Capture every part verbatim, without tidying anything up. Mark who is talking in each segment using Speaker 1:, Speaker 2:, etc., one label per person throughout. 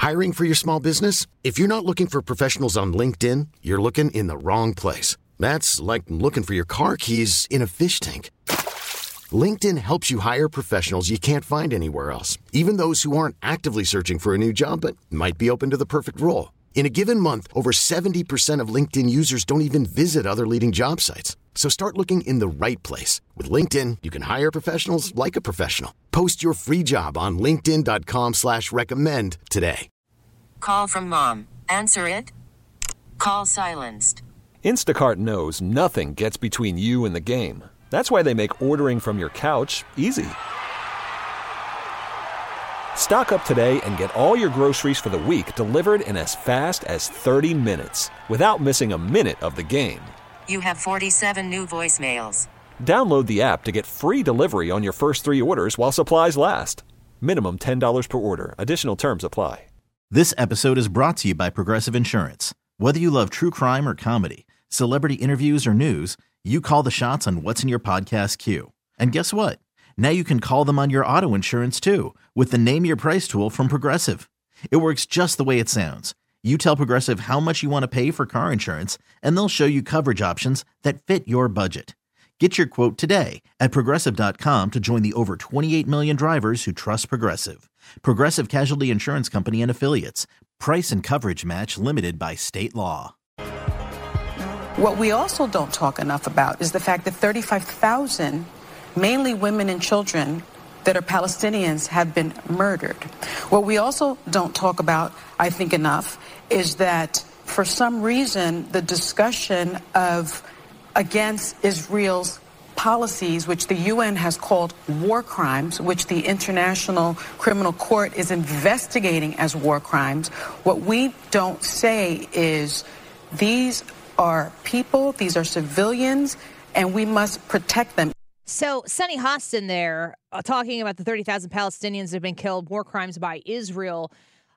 Speaker 1: Hiring for your small business? If you're not looking for professionals on LinkedIn, you're looking in the wrong place. That's like looking for your car keys in a fish tank. LinkedIn helps you hire professionals you can't find anywhere else, even those who aren't actively searching for a new job but might be open to the perfect role. In a given month, over seventy percent of LinkedIn users don't even visit other leading job sites. So start looking in the right place. With LinkedIn, you can hire professionals like a professional. Post your free job on linkedin.com slash recommend today.
Speaker 2: Call from mom. Answer it. Call silenced.
Speaker 3: Instacart knows nothing gets between you and the game. That's why they make ordering from your couch easy. Stock up today and get all your groceries for the week delivered in as fast as thirty minutes without missing a minute of the game.
Speaker 2: You have forty-seven new voicemails.
Speaker 3: Download the app to get free delivery on your first three orders while supplies last. Minimum ten dollars per order. Additional terms apply.
Speaker 4: This episode is brought to you by Progressive Insurance. Whether you love true crime or comedy, celebrity interviews or news, you call the shots on what's in your podcast queue. And guess what? Now you can call them on your auto insurance too with the Name Your Price tool from Progressive. It works just the way it sounds. You tell Progressive how much you want to pay for car insurance, and they'll show you coverage options that fit your budget. Get your quote today at Progressive dot com to join the over twenty-eight million drivers who trust Progressive. Progressive Casualty Insurance Company and Affiliates. Price and coverage match limited by state law.
Speaker 5: What we also don't talk enough about is the fact that thirty-five thousand, mainly women and children that are Palestinians, have been murdered. What we also don't talk about, I think, enough is that for some reason the discussion of against Israel's policies, which the U N has called war crimes, which the International Criminal Court is investigating as war crimes, what we don't say is these are people, these are civilians, and we must protect them.
Speaker 6: So Sunny Hostin there uh, talking about the thirty thousand Palestinians that have been killed, war crimes by Israel.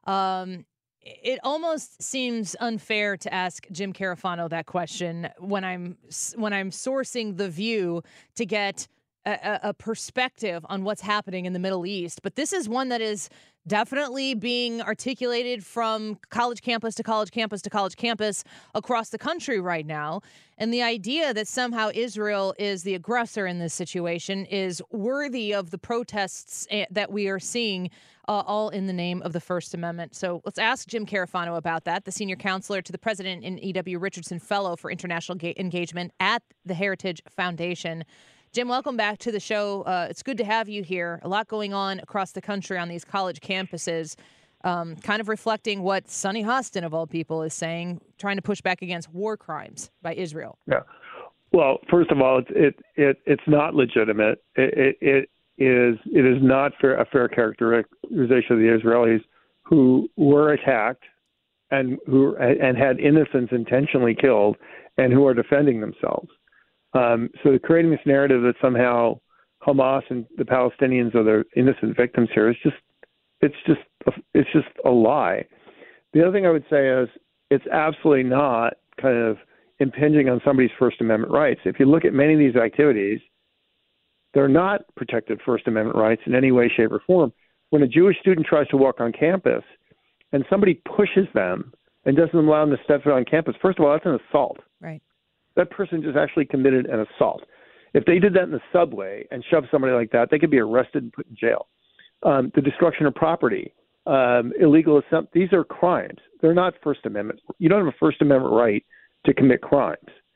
Speaker 6: Um, it almost seems unfair to ask Jim Carafano that question when I'm when I'm sourcing The View to get a, a perspective on what's happening in the Middle East. But this is one that is definitely being articulated from college campus to college campus to college campus across the country right now. And the idea that somehow Israel is the aggressor in this situation is worthy of the protests that we are seeing, uh, all in the name of the First Amendment. So let's ask Jim Carafano about that, the senior counselor to the president and E W. Richardson Fellow for International Ga- Engagement at the Heritage Foundation. Jim, welcome back to the show. Uh, it's good to have you here. A lot going on across the country on these college campuses, um, kind of reflecting what Sunny Hostin, of all people, is saying, trying to push back against war crimes by Israel.
Speaker 7: Yeah. Well, first of all, it, it, it it's not legitimate. It, it, it is it is not fair, a fair characterization of the Israelis who were attacked and who and had innocents intentionally killed and who are defending themselves. Um, so creating this narrative that somehow Hamas and the Palestinians are the innocent victims here is just, it's just, it's just a lie. The other thing I would say is it's absolutely not kind of impinging on somebody's First Amendment rights. If you look at many of these activities, they're not protected First Amendment rights in any way, shape, or form. When a Jewish student tries to walk on campus and somebody pushes them and doesn't allow them to step foot on campus, first of all, that's an assault.
Speaker 6: Right.
Speaker 7: That person just actually committed an assault. If they did that in the subway and shoved somebody like that, they could be arrested and put in jail. Um, the destruction of property, um, illegal assembly, these are crimes. They're not First Amendment. You don't have a First Amendment right to commit crimes.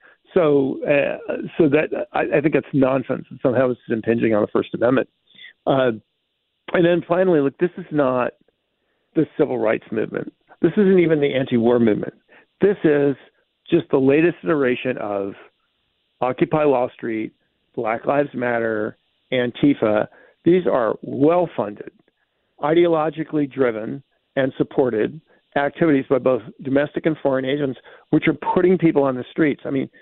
Speaker 7: So, uh, so that I, I think that's nonsense. And somehow this is impinging on the First Amendment. Uh, and then finally, look, this is not the civil rights movement. This isn't even the anti-war movement. This is just the latest iteration of Occupy Wall Street, Black Lives Matter, Antifa. These are well-funded, ideologically driven, and supported activities by both domestic and foreign agents, which are putting people on the streets. I mean,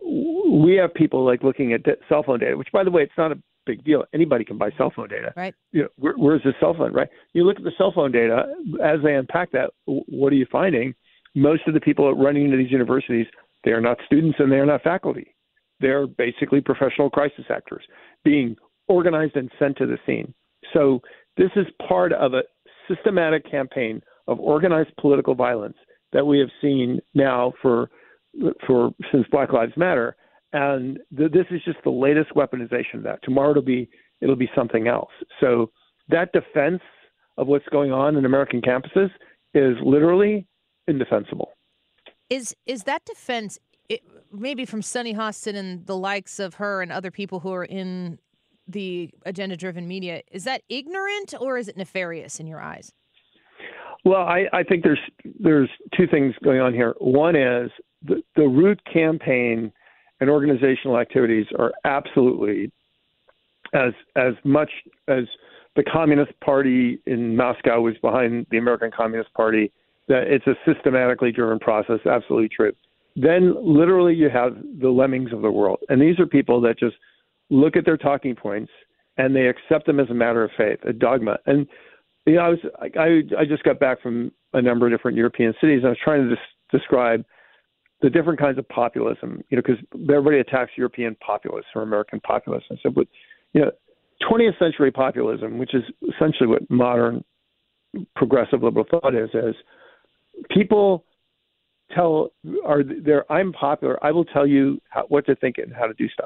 Speaker 7: we have people like looking at cell phone data, which, by the way, it's not a big deal. Anybody can buy cell phone data.
Speaker 6: Right.
Speaker 7: You know, where, where's the cell phone, right? You look at the cell phone data, as they unpack that, what are you finding? Most of the people running into these universities, they are not students and they are not faculty. They're basically professional crisis actors being organized and sent to the scene. So this is part of a systematic campaign of organized political violence that we have seen now for for since Black Lives Matter, and th- this is just the latest weaponization of that. Tomorrow it'll be it'll be something else. So that defense of what's going on in American campuses is literally indefensible.
Speaker 6: Is is that defense it, maybe from Sunny Hostin and the likes of her and other people who are in the agenda-driven media? Is that ignorant or is it nefarious in your eyes?
Speaker 7: Well, I, I think there's there's two things going on here. One is the, the root campaign and organizational activities are absolutely as as much as the Communist Party in Moscow was behind the American Communist Party, that it's a systematically driven process. Absolutely true. Then literally you have the lemmings of the world. And these are people that just look at their talking points and they accept them as a matter of faith, a dogma. And you know, I was I, I just got back from a number of different European cities, and I was trying to des- describe the different kinds of populism, you know, because everybody attacks European populists or American populists. I said, but, you know, twentieth century populism, which is essentially what modern progressive liberal thought is, is people tell are there I'm popular, I will tell you how, what to think and how to do stuff.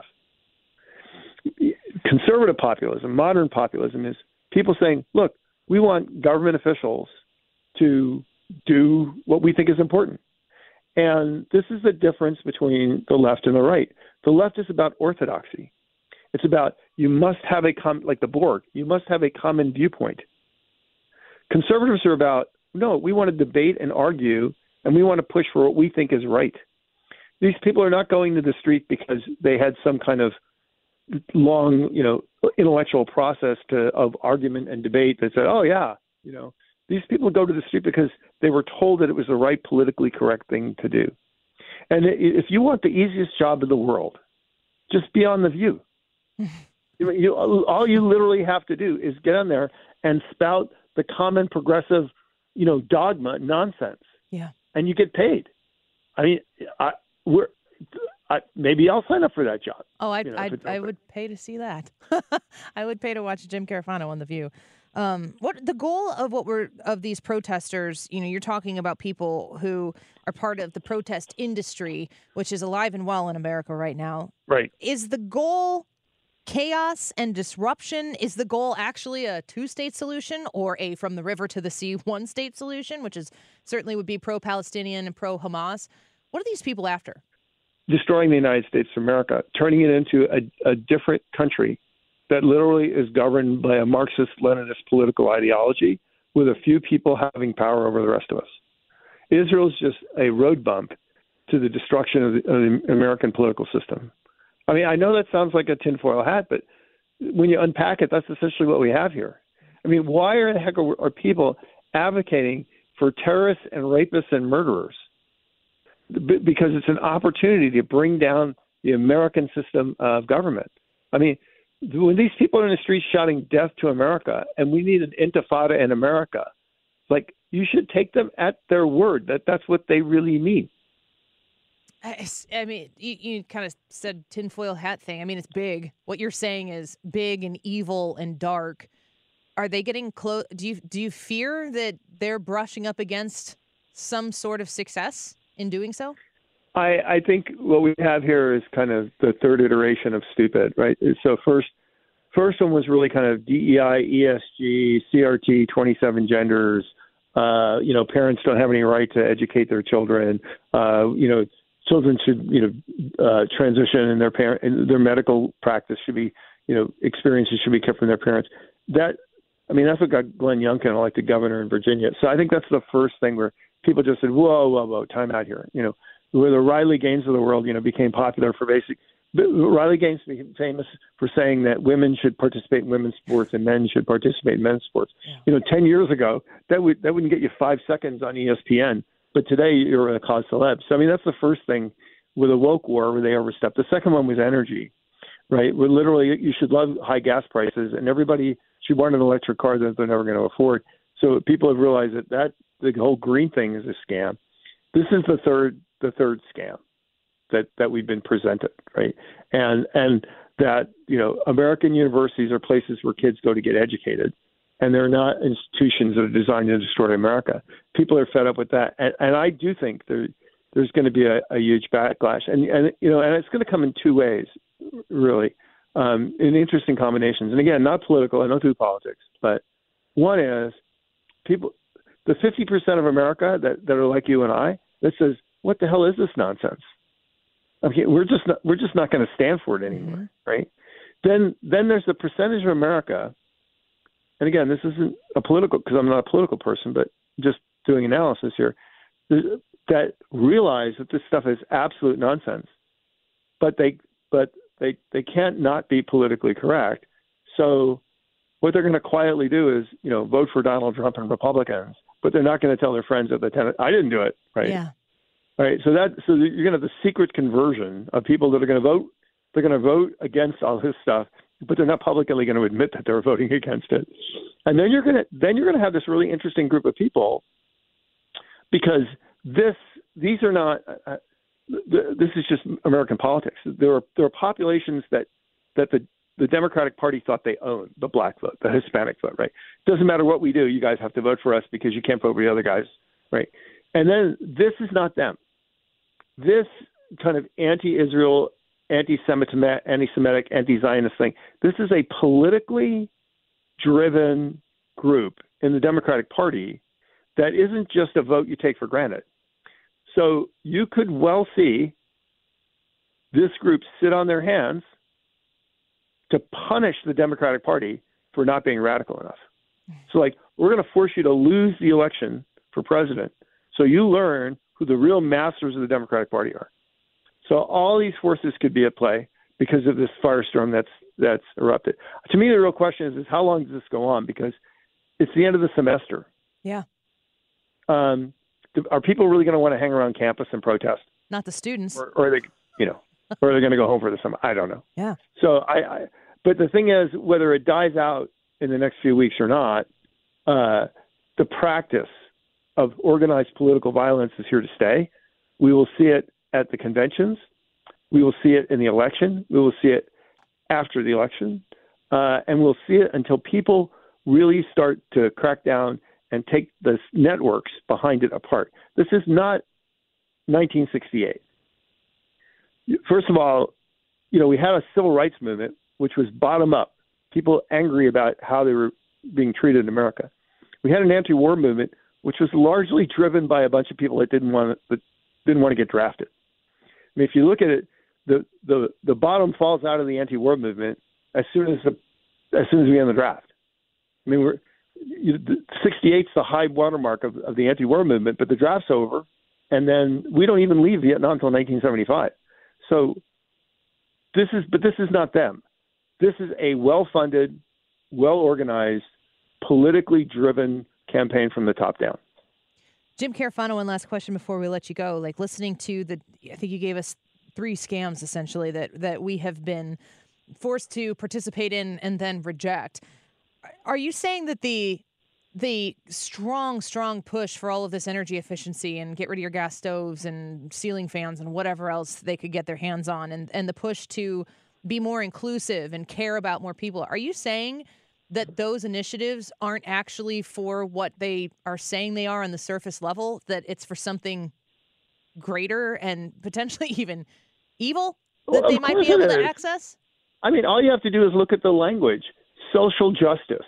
Speaker 7: Conservative populism, modern populism, is people saying, look, we want government officials to do what we think is important. And this is the difference between the left and the right. The left is about orthodoxy. It's about you must have a com- like the Borg, you must have a common viewpoint. Conservatives are about, no, we want to debate and argue, and we want to push for what we think is right. These people are not going to the street because they had some kind of long, you know, intellectual process to of argument and debate that said, oh yeah, you know, these people go to the street because they were told that it was the right politically correct thing to do. And if you want the easiest job in the world, just be on The View. you, you, all you literally have to do is get on there and spout the common progressive, you know, dogma nonsense.
Speaker 6: Yeah.
Speaker 7: And you get paid. I mean, I, we're, I, maybe I'll sign up for that job.
Speaker 6: Oh, I'd,
Speaker 7: you know,
Speaker 6: I'd, I would pay to see that. I would pay to watch Jim Carafano on The View. Um, what the goal of what we're of these protesters? You know, you're talking about people who are part of the protest industry, which is alive and well in America right now.
Speaker 7: Right.
Speaker 6: Is the goal chaos and disruption? Is the goal actually a two-state solution or a from the river to the sea one-state solution, which is certainly would be pro-Palestinian and pro-Hamas? What are these people after?
Speaker 7: Destroying the United States of America, turning it into a, a different country that literally is governed by a Marxist-Leninist political ideology with a few people having power over the rest of us. Israel is just a road bump to the destruction of the, of the American political system. I mean, I know that sounds like a tinfoil hat, but when you unpack it, that's essentially what we have here. I mean, why are the heck are, are people advocating for terrorists and rapists and murderers? B- because it's an opportunity to bring down the American system of government. I mean, when these people are in the streets shouting death to America and we need an intifada in America, like you should take them at their word that that's what they really mean.
Speaker 6: I, I mean, you, you kind of said tinfoil hat thing. I mean, it's big. What you're saying is big and evil and dark. Are they getting close? Do you do you fear that they're brushing up against some sort of success in doing so?
Speaker 7: I, I think what we have here is kind of the third iteration of stupid, right? So first, first one was really kind of D E I, E S G, C R T, twenty-seven genders. Uh, you know, parents don't have any right to educate their children. Uh, you know, children should, you know, uh, transition in their parent, in their medical practice should be, you know, experiences should be kept from their parents. That, I mean, that's what got Glenn Youngkin elected governor in Virginia. So I think that's the first thing where people just said, whoa, whoa, whoa, time out here. You know, where the Riley Gaines of the world, you know, became popular for basic. Riley Gaines became famous for saying that women should participate in women's sports and men should participate in men's sports. Yeah. You know, ten years ago, that would that wouldn't get you five seconds on E S P N. But today, you're a cause celeb. So, I mean, that's the first thing with a woke war where they overstepped. The second one was energy, right? Where literally you should love high gas prices and everybody should want an electric car that they're never going to afford. So people have realized that, that the whole green thing is a scam. This is the third the third scam that, that we've been presented, right? And and that, you know, American universities are places where kids go to get educated. and they're not institutions that are designed to destroy America. People are fed up with that, and, and I do think there, there's going to be a, a huge backlash, and and you know, and it's going to come in two ways, really, um, in interesting combinations. And again, not political. I don't do politics, but one is people, the fifty percent of America that, that are like you and I, that says, "What the hell is this nonsense?" I mean, we're just not, we're just not going to stand for it anymore, mm-hmm. right? Then then there's the percentage of America. And again, this isn't a political, because I'm not a political person, but just doing analysis here, that realize that this stuff is absolute nonsense, but they but they they can't not be politically correct. So what they're going to quietly do is, you know, vote for Donald Trump and Republicans, but they're not going to tell their friends at the tenant, I didn't do it, right?
Speaker 6: Yeah.
Speaker 7: Right. So that so you're going to have the secret conversion of people that are going to vote. They're going to vote against all this stuff, but they're not publicly going to admit that they're voting against it. And then you're going to then you're going to have this really interesting group of people, because this these are not uh, this is just American politics. There are there are populations that that the the Democratic Party thought they owned, the black vote, the Hispanic vote, right? Doesn't matter what we do, you guys have to vote for us because you can't vote for the other guys, right? And then this is not them. This kind of anti-Israel, anti-Semitic, anti-Semitic, anti-Zionist thing, this is a politically driven group in the Democratic Party that isn't just a vote you take for granted. So you could well see this group sit on their hands to punish the Democratic Party for not being radical enough. So, like, we're going to force you to lose the election for president so you learn who the real masters of the Democratic Party are. So all these forces could be at play because of this firestorm that's that's erupted. To me, the real question is, is how long does this go on? Because it's the end of the semester.
Speaker 6: Yeah.
Speaker 7: Um, are people really going to want to hang around campus and protest?
Speaker 6: Not the students.
Speaker 7: Or, or are they, you know, or are they going to go home for the summer? I don't know.
Speaker 6: Yeah.
Speaker 7: So I, I, but the thing is, whether it dies out in the next few weeks or not, uh, the practice of organized political violence is here to stay. We will see it at the conventions. We will see it in the election. We will see it after the election. Uh, and we'll see it until people really start to crack down and take the networks behind it apart. This is not nineteen sixty-eight. First of all, you know, we had a civil rights movement, which was bottom up, people angry about how they were being treated in America. We had an anti-war movement, which was largely driven by a bunch of people that didn't want to, that didn't want to get drafted. I mean, if you look at it, the the the bottom falls out of the anti-war movement as soon as the as soon as we end the draft. I mean, we're sixty-eight's the high watermark of, of the anti-war movement, but the draft's over, and then we don't even leave Vietnam until nineteen seventy-five. So this is, but this is not them. This is a well-funded, well-organized, politically driven campaign from the top down.
Speaker 6: Jim Carafano, one last question before we let you go. Like, listening to the, I think you gave us three scams essentially that that we have been forced to participate in and then reject. Are you saying that the the strong, strong push for all of this energy efficiency and get rid of your gas stoves and ceiling fans and whatever else they could get their hands on, and, and the push to be more inclusive and care about more people, are you saying that those initiatives aren't actually for what they are saying they are on the surface level, that it's for something greater and potentially even evil that
Speaker 7: well,
Speaker 6: they might be able to access?
Speaker 7: I mean, all you have to do is look at the language. Social justice.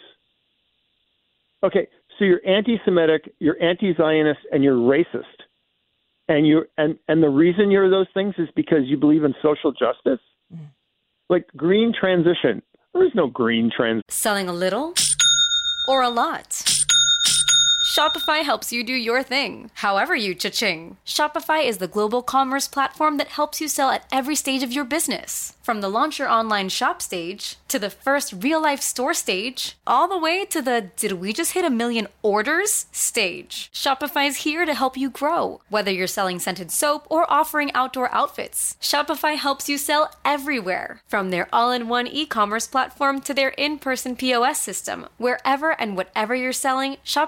Speaker 7: Okay, so you're anti-Semitic, you're anti-Zionist, and you're racist. And you and, and the reason you're those things is because you believe in social justice? Mm. Like green transition. There is no green transition.
Speaker 8: Selling a little or a lot? Shopify helps you do your thing, however you cha-ching. Shopify is the global commerce platform that helps you sell at every stage of your business. From the launch your online shop stage, to the first real-life store stage, all the way to the did we just hit a million orders stage. Shopify's here to help you grow. Whether you're selling scented soap or offering outdoor outfits, Shopify helps you sell everywhere. From their all-in-one e-commerce platform to their in-person P O S system, wherever and whatever you're selling, Shopify's got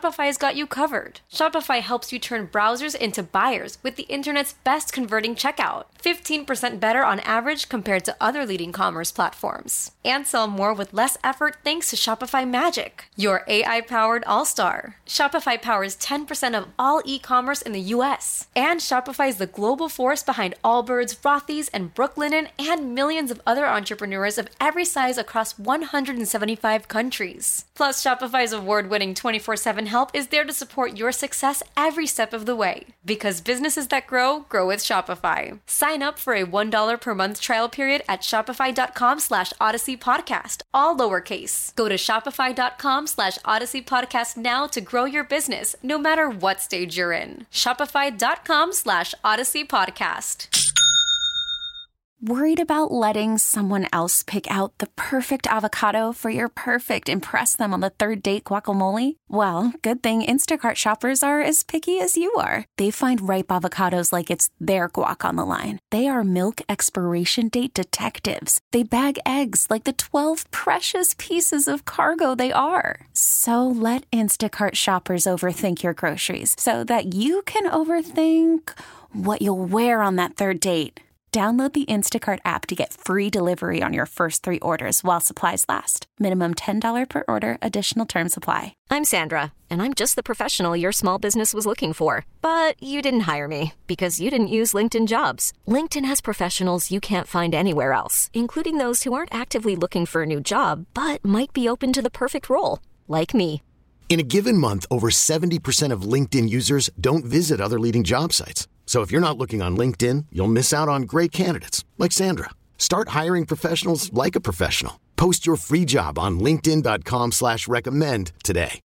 Speaker 8: got you covered. Shopify helps you turn browsers into buyers with the internet's best converting checkout. fifteen percent better on average compared to other leading commerce platforms. And sell more with less effort thanks to Shopify Magic, your A I-powered all-star. Shopify powers ten percent of all e-commerce in the U S. And Shopify is the global force behind Allbirds, Rothy's, and Brooklinen, and millions of other entrepreneurs of every size across one hundred seventy-five countries. Plus, Shopify's award-winning twenty-four seven help is there to support your success every step of the way. Because businesses that grow, grow with Shopify. Sign up for a one dollar per month trial period at shopify.com slash Odyssey Podcast, all lowercase. Go to shopify.com slash Odyssey Podcast now to grow your business, no matter what stage you're in. Shopify.com slash Odyssey Podcast.
Speaker 9: Worried about letting someone else pick out the perfect avocado for your perfect impress them on the third date guacamole? Well, good thing Instacart shoppers are as picky as you are. They find ripe avocados like it's their guac on the line. They are milk expiration date detectives. They bag eggs like the twelve precious pieces of cargo they are. So let Instacart shoppers overthink your groceries so that you can overthink what you'll wear on that third date. Download the Instacart app to get free delivery on your first three orders while supplies last. Minimum ten dollars per order. Additional terms apply.
Speaker 10: I'm Sandra, and I'm just the professional your small business was looking for. But you didn't hire me because you didn't use LinkedIn Jobs. LinkedIn has professionals you can't find anywhere else, including those who aren't actively looking for a new job, but might be open to the perfect role, like me.
Speaker 1: In a given month, over seventy percent of LinkedIn users don't visit other leading job sites. So if you're not looking on LinkedIn, you'll miss out on great candidates like Sandra. Start hiring professionals like a professional. Post your free job on linkedin.com slash recommend today.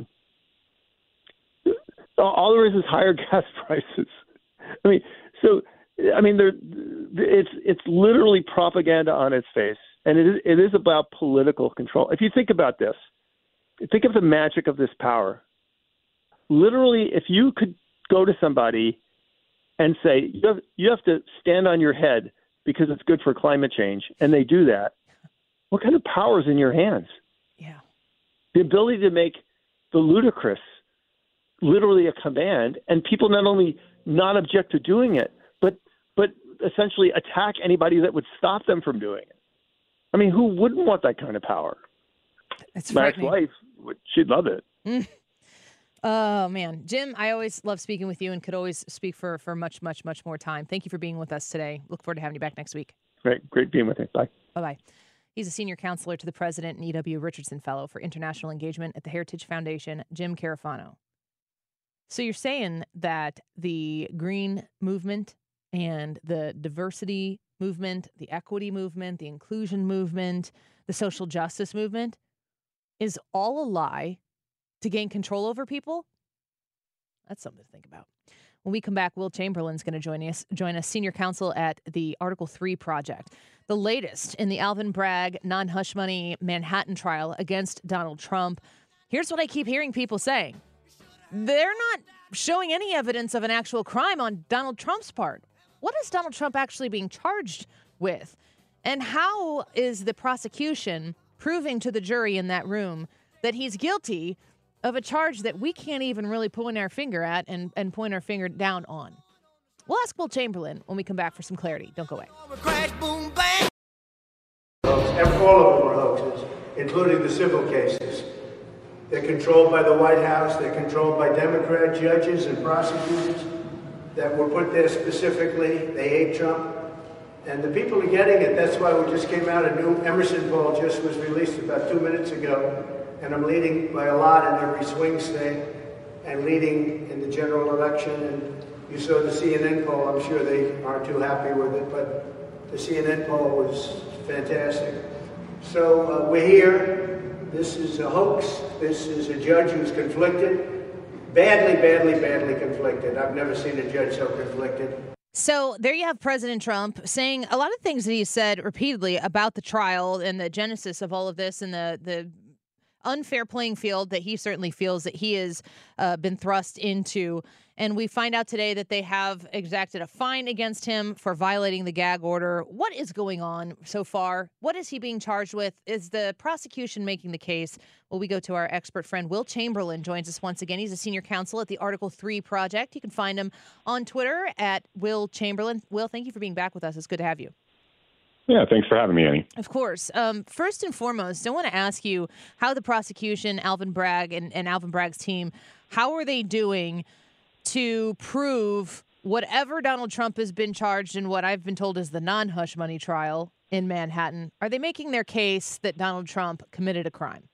Speaker 7: All there is is higher gas prices. I mean, so, I mean, there, it's it's literally propaganda on its face. And it is, it is about political control. If you think about this, think of the magic of this power. Literally, if you could go to somebody and say, you have, you have to stand on your head because it's good for climate change, and they do that, what kind of power is in your hands?
Speaker 6: Yeah.
Speaker 7: The ability to make the ludicrous literally a command, and people not only not object to doing it, but but essentially attack anybody that would stop them from doing it. I mean, who wouldn't want that kind of power?
Speaker 6: It's
Speaker 7: My ex-wife, she'd love it.
Speaker 6: Mm. Oh, man. Jim, I always love speaking with you and could always speak for, for much, much, much more time. Thank you for being with us today. Look forward to having you back next week.
Speaker 7: Great. Great being with you. Bye.
Speaker 6: Bye-bye. He's a senior counselor to the president and E W. Richardson Fellow for International Engagement at the Heritage Foundation, Jim Carafano. So you're saying that the green movement and the diversity movement, the equity movement, the inclusion movement, the social justice movement is all a lie to gain control over people? That's something to think about. When we come back, Will Chamberlain's going to join us, join us, senior counsel at the Article three Project. The latest in the Alvin Bragg non-hush money Manhattan trial against Donald Trump. Here's what I keep hearing people saying. They're not showing any evidence of an actual crime on Donald Trump's part. What is Donald Trump actually being charged with? And how is the prosecution proving to the jury in that room that he's guilty of a charge that we can't even really point our finger at and, and point our finger down on? We'll ask Will Chamberlain when we come back for some clarity. Don't go away.
Speaker 11: And all of them are hoaxes, including the civil cases. They're controlled by the White House. They're controlled by Democrat judges and prosecutors that were put there specifically. They hate Trump. And the people are getting it. That's why we just came out. A new Emerson poll just was released about two minutes ago. And I'm leading by a lot in every swing state and leading in the general election. And you saw the C N N poll. I'm sure they aren't too happy with it, but the C N N poll was fantastic. So uh, we're here. This is a hoax. This is a judge who's conflicted. Badly, badly, badly conflicted. I've never seen a judge so conflicted.
Speaker 6: So there you have President Trump saying a lot of things that he said repeatedly about the trial and the genesis of all of this and the the unfair playing field that he certainly feels that he has uh, been thrust into. And we find out today that they have exacted a fine against him for violating the gag order. What is going on so far? What is he being charged with? Is the prosecution making the case? Well, we go to our expert friend, Will Chamberlain, joins us once again. He's a senior counsel at the Article three Project. You can find him on Twitter at Will Chamberlain. Will, thank you for being back with us. It's good to have you.
Speaker 12: Yeah, thanks for having me, Annie.
Speaker 6: Of course. Um, first and foremost, I want to ask you how the prosecution, Alvin Bragg, and, and Alvin Bragg's team, how are they doing to prove whatever Donald Trump has been charged in what I've been told is the non-hush money trial in Manhattan? Are they making their case that Donald Trump committed a crime?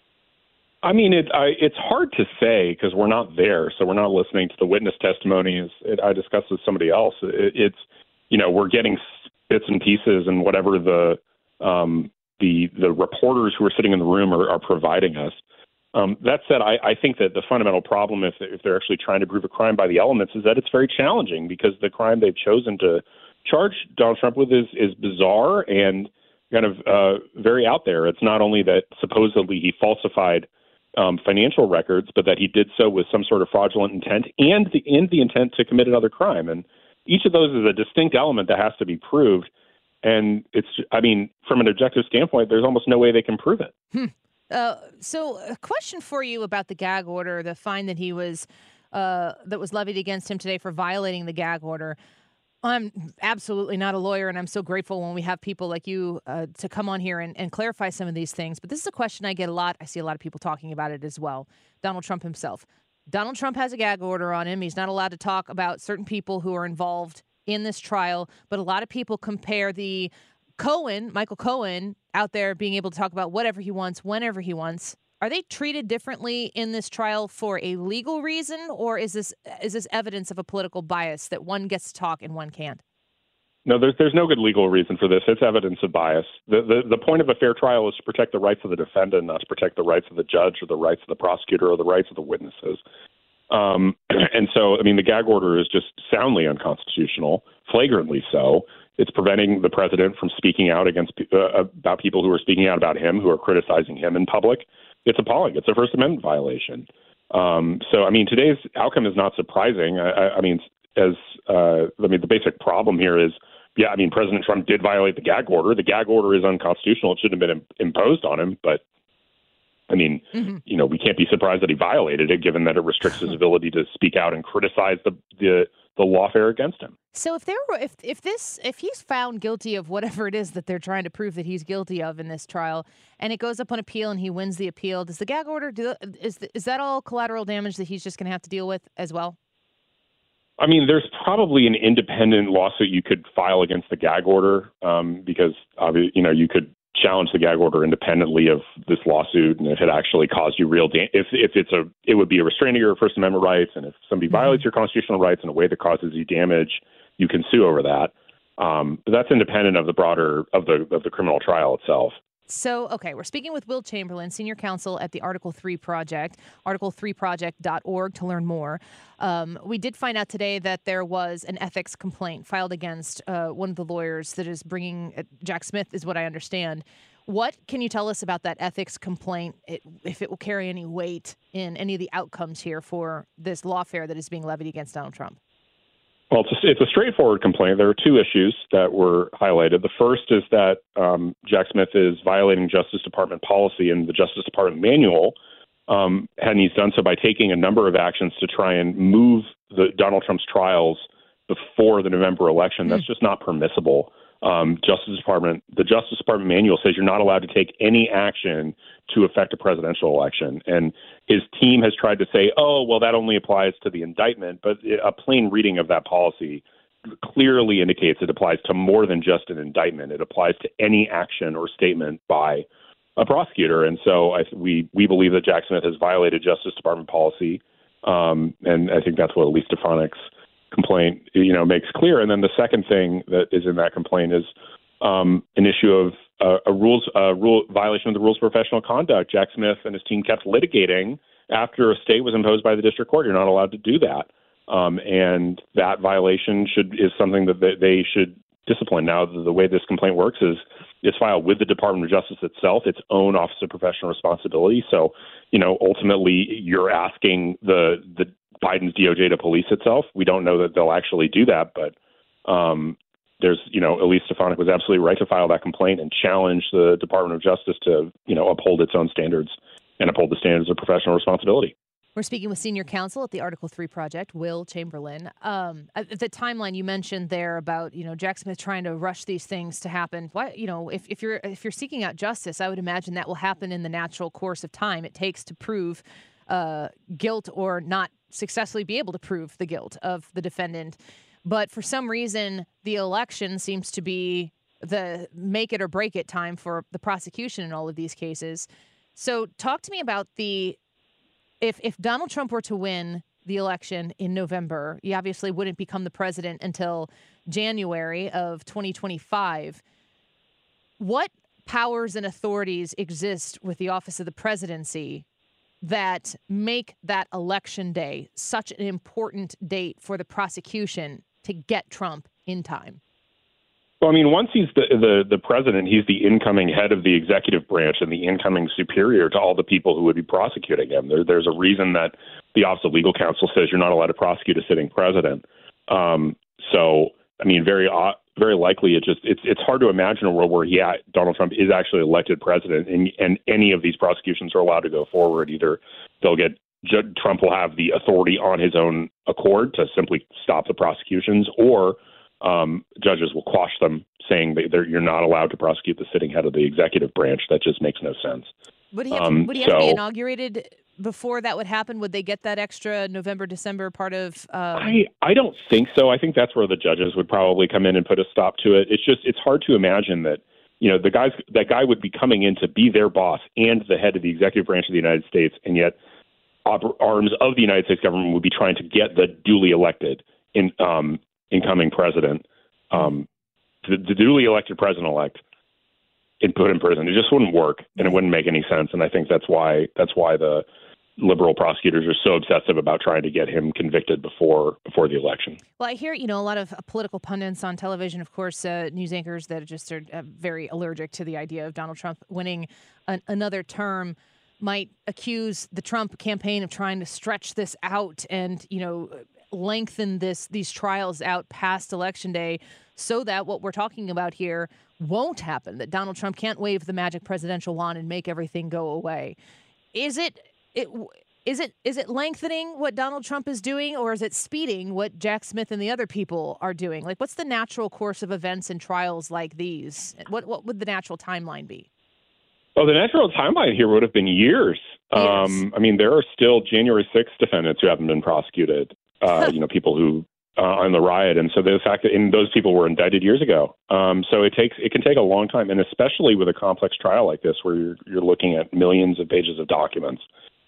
Speaker 12: I mean, it, I, it's hard to say because we're not there, so we're not listening to the witness testimonies. It, I discussed with somebody else. It, it's, you know, we're getting bits and pieces and whatever the um, the the reporters who are sitting in the room are, are providing us. Um, that said, I, I think that the fundamental problem, if, if they're actually trying to prove a crime by the elements, is that it's very challenging because the crime they've chosen to charge Donald Trump with is, is bizarre and kind of uh, very out there. It's not only that supposedly he falsified um, financial records, but that he did so with some sort of fraudulent intent and the, and the intent to commit another crime. And each of those is a distinct element that has to be proved. And it's, I mean, from an objective standpoint, there's almost no way they can prove it.
Speaker 6: Hmm. Uh, so a question for you about the gag order, the fine that he was, uh, that was levied against him today for violating the gag order. I'm absolutely not a lawyer, and I'm so grateful when we have people like you uh, to come on here and, and clarify some of these things. But this is a question I get a lot. I see a lot of people talking about it as well. Donald Trump himself. Donald Trump has a gag order on him. He's not allowed to talk about certain people who are involved in this trial, but a lot of people compare the Cohen, Michael Cohen, out there being able to talk about whatever he wants, whenever he wants. Are they treated differently in this trial for a legal reason, or is this is this evidence of a political bias that one gets to talk and one can't?
Speaker 12: No, there's there's no good legal reason for this. It's evidence of bias. The, the the point of a fair trial is to protect the rights of the defendant, not to protect the rights of the judge or the rights of the prosecutor or the rights of the witnesses. Um, and so, I mean, the gag order is just soundly unconstitutional, flagrantly so. It's preventing the president from speaking out against uh, about people who are speaking out about him, who are criticizing him in public. It's appalling. It's a First Amendment violation. Um, so, I mean, today's outcome is not surprising. I, I, I mean, as uh, I mean, the basic problem here is, yeah, I mean, President Trump did violate the gag order. The gag order is unconstitutional. It shouldn't have been im- imposed on him. But, I mean, mm-hmm. you know, we can't be surprised that he violated it, given that it restricts his ability to speak out and criticize the the, the lawfare against him.
Speaker 6: So if there were, if if this, if he's found guilty of whatever it is that they're trying to prove that he's guilty of in this trial, and it goes up on appeal and he wins the appeal, does the gag order do is is that all collateral damage that he's just going to have to deal with as well?
Speaker 12: I mean, there's probably an independent lawsuit you could file against the gag order um, because, obviously, you know, you could challenge the gag order independently of this lawsuit, and if it actually caused you real damage, if if it's a, it would be a restraining of your First Amendment rights, and if somebody mm-hmm. violates your constitutional rights in a way that causes you damage, you can sue over that. Um, but that's independent of the broader of the of the criminal trial itself.
Speaker 6: So, okay, we're speaking with Will Chamberlain, senior counsel at the Article three Project, article three project dot org to learn more. Um, we did find out today that there was an ethics complaint filed against uh, one of the lawyers that is bringing, uh, Jack Smith is what I understand. What can you tell us about that ethics complaint, it, if it will carry any weight in any of the outcomes here for this lawfare that is being levied against Donald Trump?
Speaker 12: Well, it's a, it's a straightforward complaint. There are two issues that were highlighted. The first is that um, Jack Smith is violating Justice Department policy and the Justice Department manual, um, and he's done so by taking a number of actions to try and move the Donald Trump's trials before the November election. Mm-hmm. That's just not permissible. Um, Justice Department, the Justice Department manual says you're not allowed to take any action to affect a presidential election. And his team has tried to say, oh, well, that only applies to the indictment. But a plain reading of that policy clearly indicates it applies to more than just an indictment. It applies to any action or statement by a prosecutor. And so I, we we believe that Jack Smith has violated Justice Department policy. Um, and I think that's what Elise Stefanik's complaint, you know, makes clear. And then the second thing that is in that complaint is um, an issue of uh, a rules uh, rule violation of the rules of professional conduct. Jack Smith and his team kept litigating after a stay was imposed by the district court. You're not allowed to do that, um, and that violation should is something that they, they should discipline. Now, the, the way this complaint works is is filed with the Department of Justice itself, its own Office of Professional Responsibility. So, you know, ultimately, you're asking the the Biden's D O J to police itself. We don't know that they'll actually do that, but um, there's, you know, Elise Stefanik was absolutely right to file that complaint and challenge the Department of Justice to, you know, uphold its own standards and uphold the standards of professional responsibility.
Speaker 6: We're speaking with senior counsel at the Article three Project, Will Chamberlain. Um, the timeline you mentioned there about, you know, Jack Smith trying to rush these things to happen. Why, you know, if, if you're if you're seeking out justice, I would imagine that will happen in the natural course of time it takes to prove uh, guilt or not successfully be able to prove the guilt of the defendant. But for some reason, the election seems to be the make it or break it time for the prosecution in all of these cases. So talk to me about the If if Donald Trump were to win the election in November, he obviously wouldn't become the president until January of twenty twenty-five. What powers and authorities exist with the office of the presidency that make that election day such an important date for the prosecution to get Trump in time?
Speaker 12: Well, I mean, once he's the, the the president, he's the incoming head of the executive branch and the incoming superior to all the people who would be prosecuting him. There, there's a reason that the Office of Legal Counsel says you're not allowed to prosecute a sitting president. Um, so, I mean, very very likely it just it's it's hard to imagine a world where he Donald Trump is actually elected president and and any of these prosecutions are allowed to go forward. Either they'll get Trump will have the authority on his own accord to simply stop the prosecutions, or Um, judges will quash them, saying that they're, you're not allowed to prosecute the sitting head of the executive branch. That just makes no sense.
Speaker 6: Would he have,
Speaker 12: um,
Speaker 6: to, would he
Speaker 12: so,
Speaker 6: have to be inaugurated before that would happen? Would they get that extra November, December part of? Um...
Speaker 12: I, I don't think so. I think that's where the judges would probably come in and put a stop to it. It's just it's hard to imagine that, you know, the guys that guy would be coming in to be their boss and the head of the executive branch of the United States, and yet op- arms of the United States government would be trying to get the duly elected in. Um, incoming president, um, the, the duly elected president-elect, and put in prison. It just wouldn't work, and it wouldn't make any sense. And I think that's why that's why the liberal prosecutors are so obsessive about trying to get him convicted before before the election.
Speaker 6: Well, I hear, you know, a lot of uh, political pundits on television, of course, uh, news anchors that just are uh, very allergic to the idea of Donald Trump winning an, another term might accuse the Trump campaign of trying to stretch this out and, you know, lengthen this these trials out past Election Day so that what we're talking about here won't happen, that Donald Trump can't wave the magic presidential wand and make everything go away. Is it it is it is it lengthening what Donald Trump is doing, or is it speeding what Jack Smith and the other people are doing? Like, what's the natural course of events in trials like these? What what would the natural timeline be?
Speaker 12: Well, the natural timeline here would have been years.
Speaker 6: years.
Speaker 12: Um, I mean, there are still January sixth defendants who haven't been prosecuted. Uh, you know, people who uh, on the riot, and so the fact that and those people were indicted years ago. Um, so it takes it can take a long time, and especially with a complex trial like this, where you're you're looking at millions of pages of documents.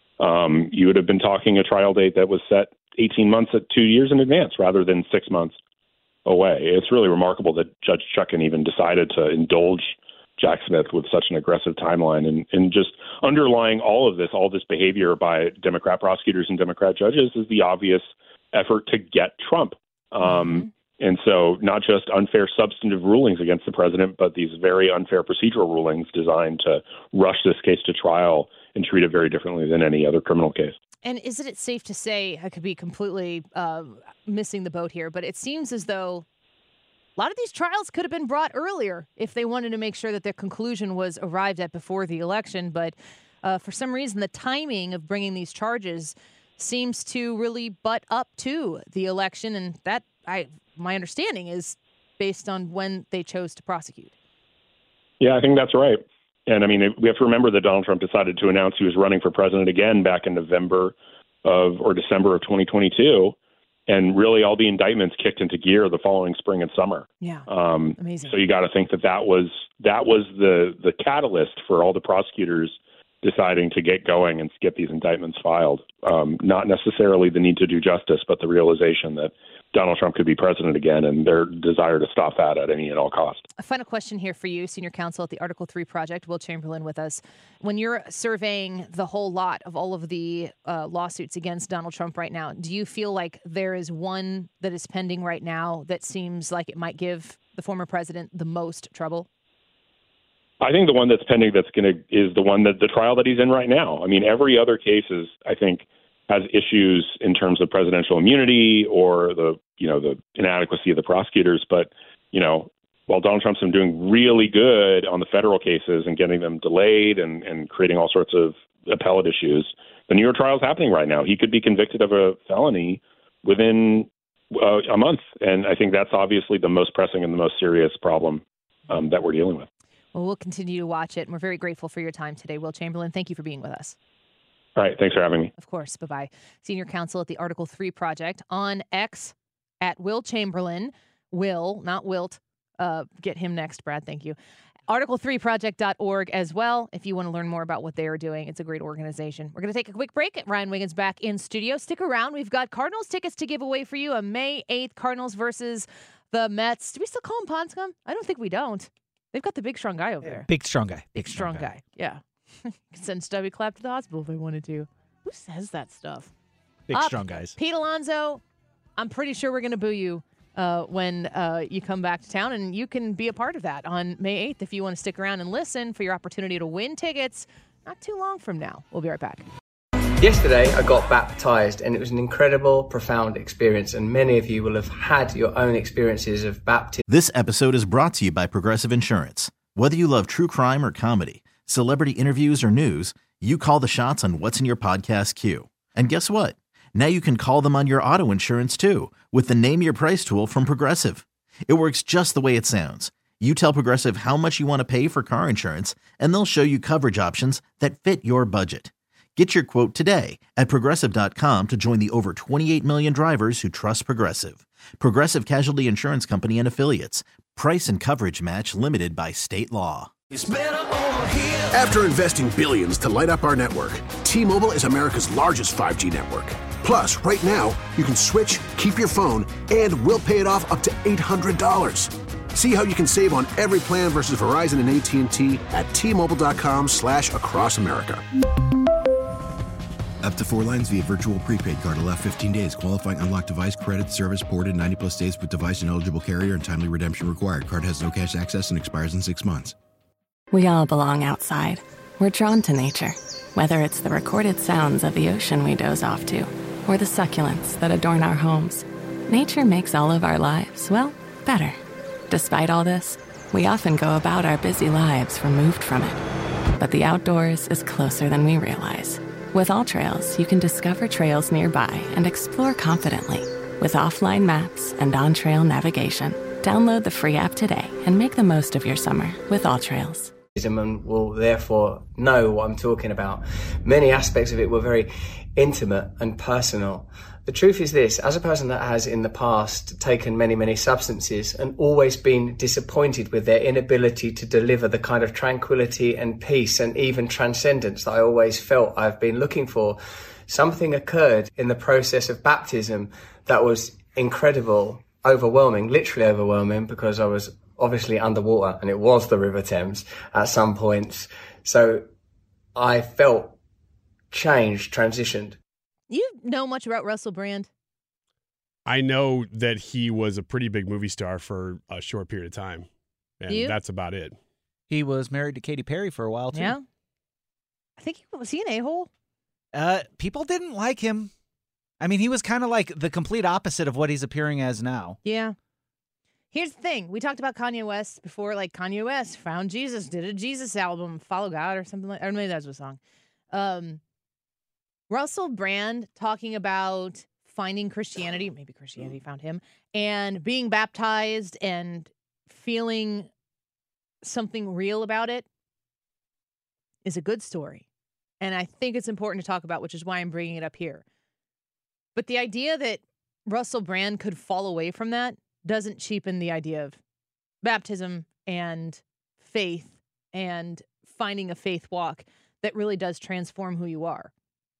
Speaker 12: Um, you would have been talking a trial date that was set eighteen months at two years in advance, rather than six months away. It's really remarkable that Judge Chutkan even decided to indulge Jack Smith with such an aggressive timeline, and, and just underlying all of this, all this behavior by Democrat prosecutors and Democrat judges is the obvious effort to get Trump. Um, mm-hmm. And so not just unfair substantive rulings against the president, but these very unfair procedural rulings designed to rush this case to trial and treat it very differently than any other criminal case.
Speaker 6: And isn't it safe to say, I could be completely uh, missing the boat here, but it seems as though a lot of these trials could have been brought earlier if they wanted to make sure that their conclusion was arrived at before the election. But uh, for some reason, the timing of bringing these charges seems to really butt up to the election. And that, I my understanding, is based on when they chose to prosecute.
Speaker 12: Yeah, I think that's right. And I mean, we have to remember that Donald Trump decided to announce he was running for president again back in November of or December of twenty twenty-two. And really, all the indictments kicked into gear the following spring and summer.
Speaker 6: Yeah,
Speaker 12: um,
Speaker 6: amazing.
Speaker 12: So you got to think that that was that was the the catalyst for all the prosecutors deciding to get going and get these indictments filed. Um, not necessarily the need to do justice, but the realization that Donald Trump could be president again, and their desire to stop that at any and all cost.
Speaker 6: A final question here for you, senior counsel at the Article three Project, Will Chamberlain, with us. When you're surveying the whole lot of all of the uh, lawsuits against Donald Trump right now, do you feel like there is one that is pending right now that seems like it might give the former president the most trouble?
Speaker 12: I think the one that's pending that's going to is the one that the trial that he's in right now. I mean, every other case is, I think, has issues in terms of presidential immunity or the, you know, the inadequacy of the prosecutors. But, you know, while Donald Trump's been doing really good on the federal cases and getting them delayed and, and creating all sorts of appellate issues, the New York trial is happening right now. He could be convicted of a felony within uh, a month. And I think that's obviously the most pressing and the most serious problem um, that we're dealing with.
Speaker 6: Well, we'll continue to watch it, and we're very grateful for your time today, Will Chamberlain. Thank you for being with us.
Speaker 12: All right. Thanks for having me.
Speaker 6: Of course. Bye-bye. Senior counsel at the Article three Project on X at Will Chamberlain. Will, not Wilt. Uh, get him next, Brad. Thank you. article three project dot org as well if you want to learn more about what they are doing. It's a great organization. We're going to take a quick break. Ryan Wiggins back in studio. Stick around. We've got Cardinals tickets to give away for you. A May eighth Cardinals versus the Mets. Do we still call him Ponscom? I don't think we don't. They've got the big, strong guy over there.
Speaker 13: Big, strong guy.
Speaker 6: Big, strong, strong guy. guy. Yeah. Can send Stubby Clapp to the hospital if they wanted to. Who says that stuff?
Speaker 13: Big,
Speaker 6: Up,
Speaker 13: strong guys.
Speaker 6: Pete Alonso, I'm pretty sure we're going to boo you uh, when uh, you come back to town, and you can be a part of that on May eighth if you want to stick around and listen for your opportunity to win tickets not too long from now. We'll be right back.
Speaker 14: Yesterday, I got baptized, and it was an incredible, profound experience, and many of you will have had your own experiences of baptism.
Speaker 4: This episode is brought to you by Progressive Insurance. Whether you love true crime or comedy, celebrity interviews or news, you call the shots on what's in your podcast queue. And guess what? Now you can call them on your auto insurance too with the Name Your Price tool from Progressive. It works just the way it sounds. You tell Progressive how much you want to pay for car insurance, and they'll show you coverage options that fit your budget. Get your quote today at Progressive dot com to join the over twenty-eight million drivers who trust Progressive. Progressive Casualty Insurance Company and Affiliates. Price and coverage match limited by state law.
Speaker 15: After investing billions to light up our network, T-Mobile is America's largest five G network. Plus, right now, you can switch, keep your phone, and we'll pay it off up to eight hundred dollars. See how you can save on every plan versus Verizon and A T and T at T Mobile dot com slash across America.
Speaker 16: Up to four lines via virtual prepaid card. Allow fifteen days. Qualifying unlocked device credit service ported ninety plus days with device and eligible carrier and timely redemption required. Card has no cash access and expires in six months.
Speaker 17: We all belong outside. We're drawn to nature. Whether it's the recorded sounds of the ocean we doze off to, or the succulents that adorn our homes, nature makes all of our lives, well, better. Despite all this, we often go about our busy lives removed from it. But the outdoors is closer than we realize. With AllTrails, you can discover trails nearby and explore confidently. With offline maps and on-trail navigation, download the free app today and make the most of your summer with AllTrails.
Speaker 14: And will therefore know what I'm talking about. Many aspects of it were very intimate and personal. The truth is this, as a person that has in the past taken many, many substances and always been disappointed with their inability to deliver the kind of tranquility and peace and even transcendence that I always felt I've been looking for, something occurred in the process of baptism that was incredible, overwhelming, literally overwhelming, because I was obviously underwater and it was the River Thames at some points. So I felt changed, transitioned.
Speaker 6: You know much about Russell Brand?
Speaker 18: I know that he was a pretty big movie star for a short period of time, and
Speaker 6: you?
Speaker 18: that's about it.
Speaker 13: He was married to Katy Perry for a while, too.
Speaker 6: Yeah. I think he was he an a-hole?
Speaker 13: Uh, people didn't like him. I mean, he was kind of like the complete opposite of what he's appearing as now.
Speaker 6: Yeah. Here's the thing. We talked about Kanye West before, like Kanye West found Jesus, did a Jesus album, Follow God or something like that. Or maybe that was a song. Um, Russell Brand talking about finding Christianity, maybe Christianity found him, and being baptized and feeling something real about it is a good story. And I think it's important to talk about, which is why I'm bringing it up here. But the idea that Russell Brand could fall away from that doesn't cheapen the idea of baptism and faith and finding a faith walk that really does transform who you are.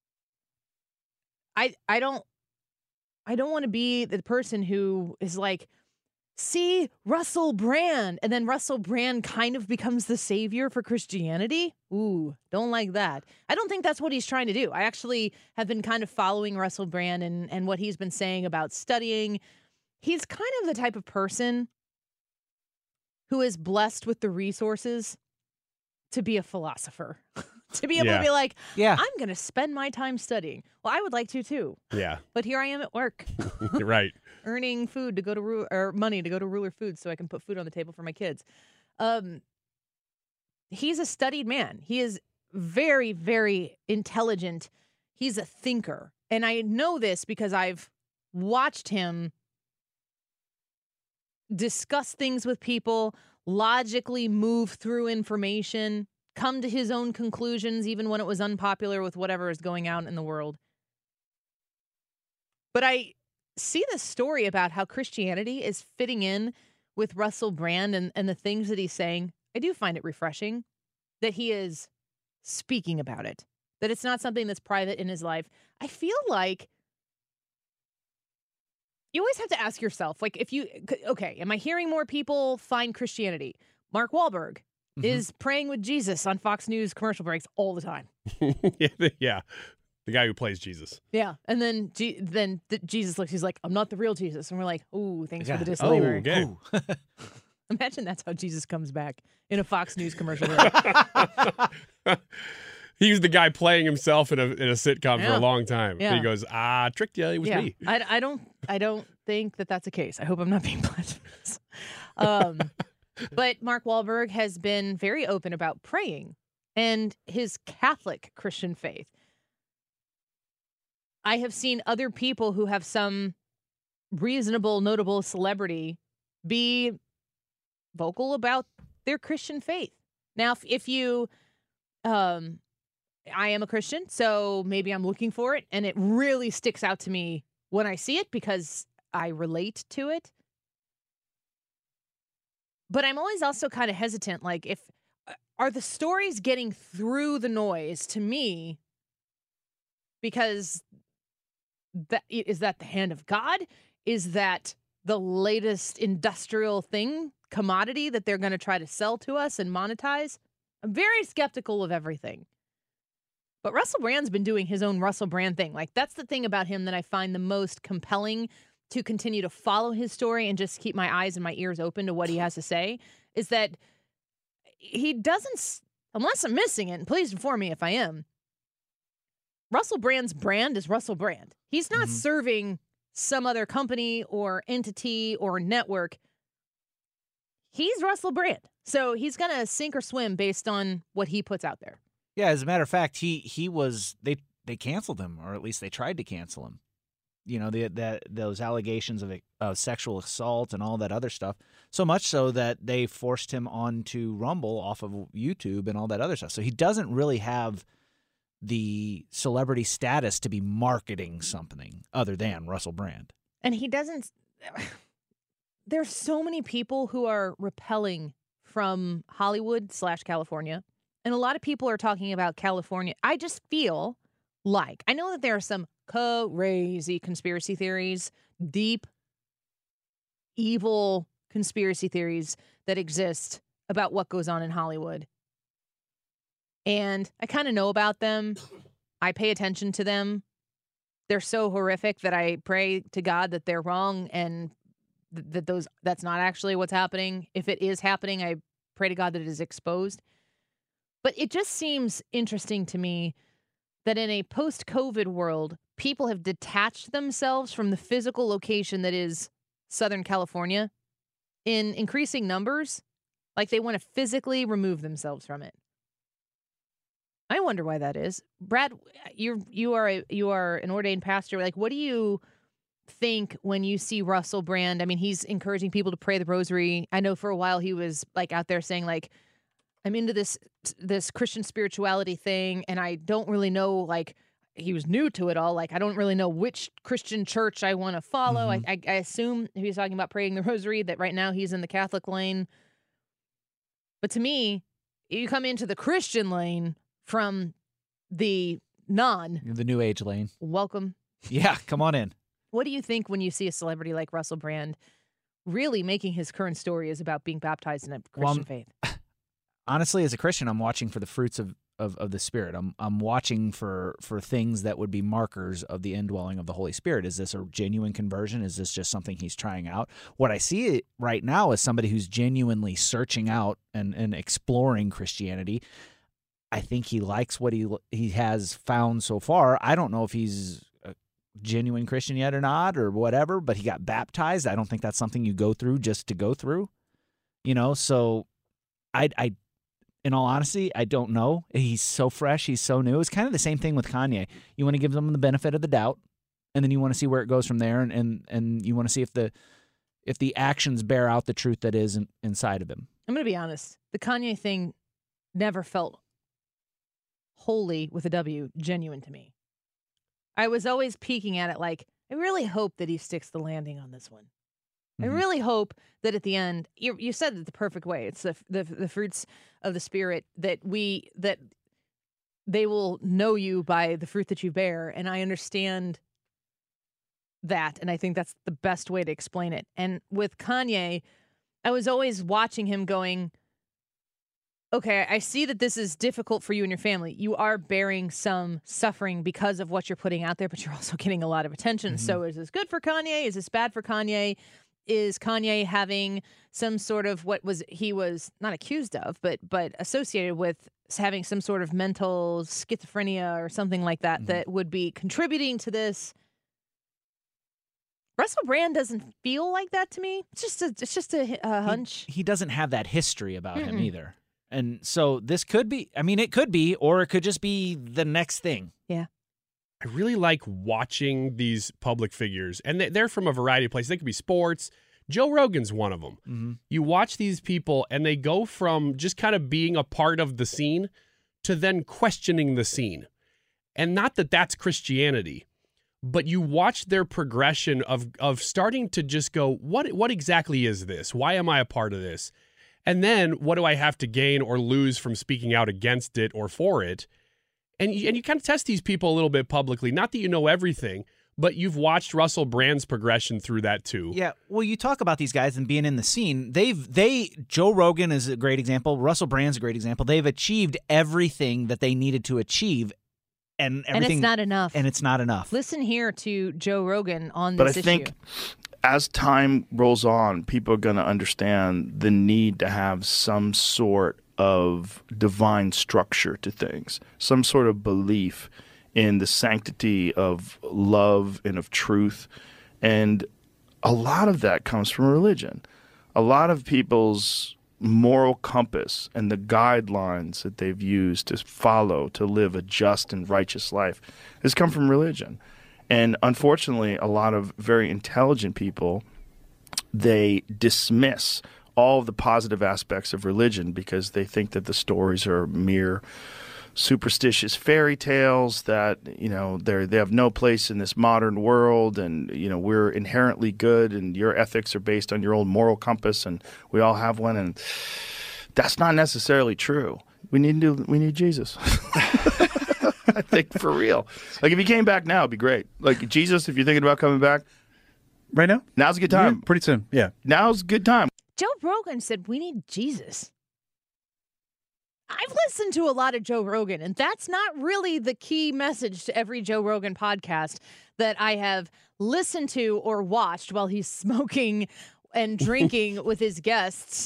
Speaker 6: I I don't I don't want to be the person who is like, see, Russell Brand, and then Russell Brand kind of becomes the savior for Christianity. Ooh, don't like that. I don't think that's what he's trying to do. I actually have been kind of following Russell Brand and, and what he's been saying about studying. He's kind of the type of person who is blessed with the resources to be a philosopher, to be able
Speaker 18: Yeah.
Speaker 6: to be like,
Speaker 13: Yeah.
Speaker 6: I'm going to spend my time studying. Well, I would like to too.
Speaker 18: Yeah.
Speaker 6: But here I am at work,
Speaker 18: Right.
Speaker 6: earning food to go to Ru- or money to go to Ruler Foods so I can put food on the table for my kids. Um, he's a studied man. He is very, very intelligent. He's a thinker. And I know this because I've watched him discuss things with people, logically move through information, come to his own conclusions, even when it was unpopular with whatever is going on in the world. But I see this story about how Christianity is fitting in with Russell Brand and, and the things that he's saying. I do find it refreshing that he is speaking about it, that it's not something that's private in his life. I feel like you always have to ask yourself, like, if you, okay, am I hearing more people find Christianity? Mark Wahlberg mm-hmm. is praying with Jesus on Fox News commercial breaks all the time.
Speaker 18: Yeah. The guy who plays Jesus.
Speaker 6: Yeah. And then G- then the Jesus looks, he's like, I'm not the real Jesus. And we're like, ooh, thanks
Speaker 13: Yeah.
Speaker 6: for the disclaimer.
Speaker 18: Oh, okay.
Speaker 6: Imagine that's how Jesus comes back in a Fox News commercial break.
Speaker 18: He was the guy playing himself in a in a sitcom for
Speaker 6: Yeah.
Speaker 18: a long time.
Speaker 6: Yeah.
Speaker 18: And he goes, ah, tricked you. It was
Speaker 6: yeah.
Speaker 18: me.
Speaker 6: I, I don't I don't think that that's a case. I hope I'm not being blasphemous. Um, but Mark Wahlberg has been very open about praying and his Catholic Christian faith. I have seen other people who have some reasonable, notable celebrity be vocal about their Christian faith. Now, if, if you, um, I am a Christian, so maybe I'm looking for it, and it really sticks out to me when I see it because I relate to it. But I'm always also kind of hesitant, like, if, are the stories getting through the noise to me because that is that the hand of God? Is that the latest industrial thing, commodity that they're going to try to sell to us and monetize? I'm very skeptical of everything. But Russell Brand's been doing his own Russell Brand thing. Like, that's the thing about him that I find the most compelling to continue to follow his story and just keep my eyes and my ears open to what he has to say, is that he doesn't, unless I'm missing it, and please inform me if I am, Russell Brand's brand is Russell Brand. He's not mm-hmm. serving some other company or entity or network. He's Russell Brand. So he's going to sink or swim based on what he puts out there.
Speaker 13: Yeah, as a matter of fact, he he was they they canceled him, or at least they tried to cancel him. You know, the, that those allegations of uh, sexual assault and all that other stuff. So much so that they forced him onto Rumble off of YouTube and all that other stuff. So he doesn't really have the celebrity status to be marketing something other than Russell Brand.
Speaker 6: And he doesn't. There's so many people who are repelling from Hollywood slash California. And a lot of people are talking about California. I just feel like, I know that there are some crazy conspiracy theories, deep, evil conspiracy theories that exist about what goes on in Hollywood. And I kind of know about them. I pay attention to them. They're so horrific that I pray to God that they're wrong and th- that those that's not actually what's happening. If it is happening, I pray to God that it is exposed. But it just seems interesting to me that in a post-COVID world, people have detached themselves from the physical location that is Southern California in increasing numbers. Like they want to physically remove themselves from it. I wonder why that is. Brad, you're you are a, you are an ordained pastor. Like, what do you think when you see Russell Brand? I mean, he's encouraging people to pray the rosary. I know for a while he was like out there saying like, I'm into this this Christian spirituality thing, and I don't really know, like, he was new to it all. Like, I don't really know which Christian church I want to follow. Mm-hmm. I, I, I assume he was talking about praying the rosary, that right now he's in the Catholic lane. But to me, you come into the Christian lane from the non.
Speaker 13: The New Age lane.
Speaker 6: Welcome.
Speaker 13: Yeah, come on in.
Speaker 6: What do you think when you see a celebrity like Russell Brand really making his current story is about being baptized in a Christian
Speaker 13: well,
Speaker 6: faith?
Speaker 13: Honestly, as a Christian, I'm watching for the fruits of, of, of the Spirit. I'm I'm watching for for things that would be markers of the indwelling of the Holy Spirit. Is this a genuine conversion? Is this just something he's trying out? What I see right now is somebody who's genuinely searching out and, and exploring Christianity. I think he likes what he he has found so far. I don't know if he's a genuine Christian yet or not or whatever, but he got baptized. I don't think that's something you go through just to go through. You know, so I, I, in all honesty, I don't know. He's so fresh. He's so new. It's kind of the same thing with Kanye. You want to give them the benefit of the doubt, and then you want to see where it goes from there, and and, and you want to see if the if the actions bear out the truth that is in, inside of him.
Speaker 6: I'm going to be honest. The Kanye thing never felt wholly, with a W, genuine to me. I was always peeking at it like, I really hope that he sticks the landing on this one. I really hope that at the end, you, you said it the perfect way. It's the, the the fruits of the Spirit that we that they will know you by the fruit that you bear, and I understand that, and I think that's the best way to explain it. And with Kanye, I was always watching him, going, "Okay, I see that this is difficult for you and your family. You are bearing some suffering because of what you're putting out there, but you're also getting a lot of attention. Mm-hmm. So, is this good for Kanye? Is this bad for Kanye?" Is Kanye having some sort of what was he was not accused of, but but associated with having some sort of mental schizophrenia or something like that, mm-hmm. that would be contributing to this? Russell Brand doesn't feel like that to me. It's just a, it's just a, a hunch.
Speaker 13: He, he doesn't have that history about
Speaker 6: Mm-mm.
Speaker 13: him either. And so this could be, I mean, it could be, or it could just be the next thing.
Speaker 6: Yeah.
Speaker 18: I really like watching these public figures, and they're from a variety of places. They could be sports. Joe Rogan's one of them.
Speaker 13: Mm-hmm.
Speaker 18: You watch these people, and they go from just kind of being a part of the scene to then questioning the scene. And not that that's Christianity, but you watch their progression of of starting to just go, what what exactly is this? Why am I a part of this? And then what do I have to gain or lose from speaking out against it or for it? And you, and you kind of test these people a little bit publicly. Not that you know everything, but you've watched Russell Brand's progression through that too.
Speaker 13: Yeah, well, you talk about these guys and being in the scene. They've they Joe Rogan is a great example. Russell Brand's a great example. They've achieved everything that they needed to achieve, and everything,
Speaker 6: and it's not enough.
Speaker 13: And it's not enough.
Speaker 6: Listen here to Joe Rogan on this
Speaker 19: but I
Speaker 6: issue.
Speaker 19: think as time rolls on, people are going to understand the need to have some sort of divine structure to things, some sort of belief in the sanctity of love and of truth. And a lot of that comes from religion. A lot of people's moral compass and the guidelines that they've used to follow to live a just and righteous life has come from religion. And unfortunately, a lot of very intelligent people, they dismiss all of the positive aspects of religion because they think that the stories are mere superstitious fairy tales, that, you know, they they have no place in this modern world, and, you know, we're inherently good and your ethics are based on your old moral compass and we all have one. And that's not necessarily true. We need to, we need Jesus. I think, for real. Like, if he came back now, it'd be great. Like, Jesus, if you're thinking about coming back
Speaker 20: right now,
Speaker 19: now's a good time.
Speaker 20: Yeah, pretty soon. Yeah.
Speaker 19: Now's a good time.
Speaker 6: Joe Rogan said we need Jesus. I've listened to a lot of Joe Rogan, and that's not really the key message to every Joe Rogan podcast that I have listened to or watched while he's smoking and drinking with his guests.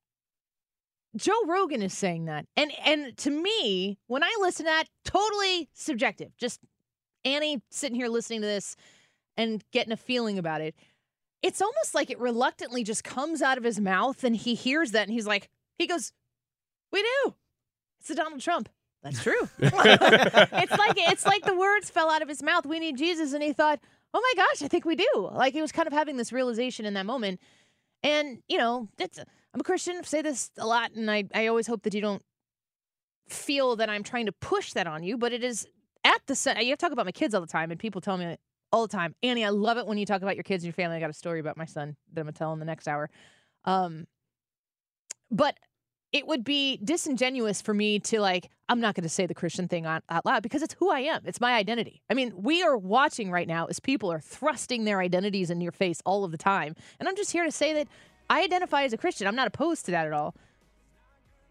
Speaker 6: Joe Rogan is saying that. And and to me, when I listen to that, totally subjective. Just Annie sitting here listening to this and getting a feeling about it. It's almost like it reluctantly just comes out of his mouth, and he hears that and he's like, he goes, we do. It's a Donald Trump. That's true. it's like it's like the words fell out of his mouth. We need Jesus. And he thought, oh my gosh, I think we do. Like, he was kind of having this realization in that moment. And, you know, it's, I'm a Christian. I say this a lot, and I, I always hope that you don't feel that I'm trying to push that on you. But it is at the center. You have to talk about my kids all the time, and people tell me all the time, Annie, I love it when you talk about your kids and your family. I got a story about my son that I'm going to tell in the next hour. Um, but it would be disingenuous for me to, like, I'm not going to say the Christian thing out, out loud because it's who I am. It's my identity. I mean, we are watching right now as people are thrusting their identities in your face all of the time. And I'm just here to say that I identify as a Christian. I'm not opposed to that at all.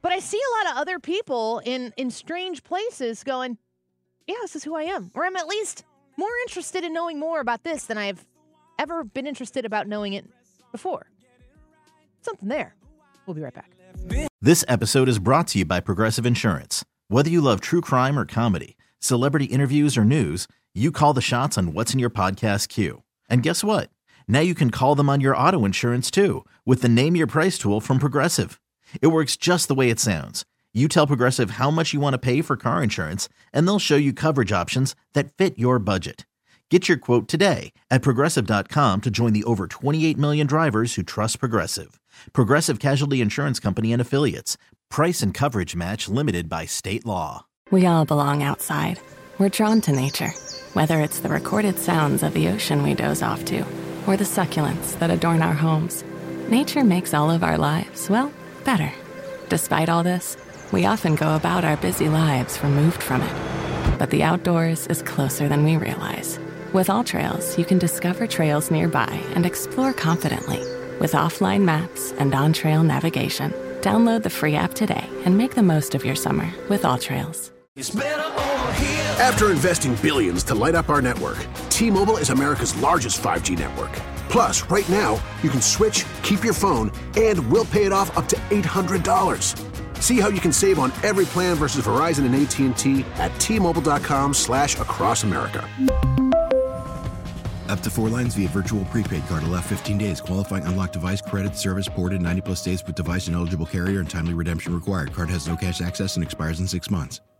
Speaker 6: But I see a lot of other people in, in strange places going, yeah, this is who I am. Or I'm at least more interested in knowing more about this than I've ever been interested about knowing it before. Something there. We'll be right back.
Speaker 4: This episode is brought to you by Progressive Insurance. Whether you love true crime or comedy, celebrity interviews or news, you call the shots on what's in your podcast queue. And guess what? Now you can call them on your auto insurance too with the Name Your Price tool from Progressive. It works just the way it sounds. You tell Progressive how much you want to pay for car insurance, and they'll show you coverage options that fit your budget. Get your quote today at Progressive dot com to join the over twenty-eight million drivers who trust Progressive. Progressive Casualty Insurance Company and Affiliates. Price and coverage match limited by state law.
Speaker 17: We all belong outside. We're drawn to nature, whether it's the recorded sounds of the ocean we doze off to, or the succulents that adorn our homes. Nature makes all of our lives, well, better. Despite all this, we often go about our busy lives removed from it. But the outdoors is closer than we realize. With AllTrails, you can discover trails nearby and explore confidently. With offline maps and on-trail navigation, download the free app today and make the most of your summer with AllTrails.
Speaker 15: After investing billions to light up our network, T-Mobile is America's largest five G network. Plus, right now, you can switch, keep your phone, and we'll pay it off up to eight hundred dollars. See how you can save on every plan versus Verizon and A T and T at T-Mobile.com slash across America.
Speaker 16: Up to four lines via virtual prepaid card. Allow fifteen days. Qualifying unlocked device credit service ported ninety plus days with device and eligible carrier and timely redemption required. Card has no cash access and expires in six months.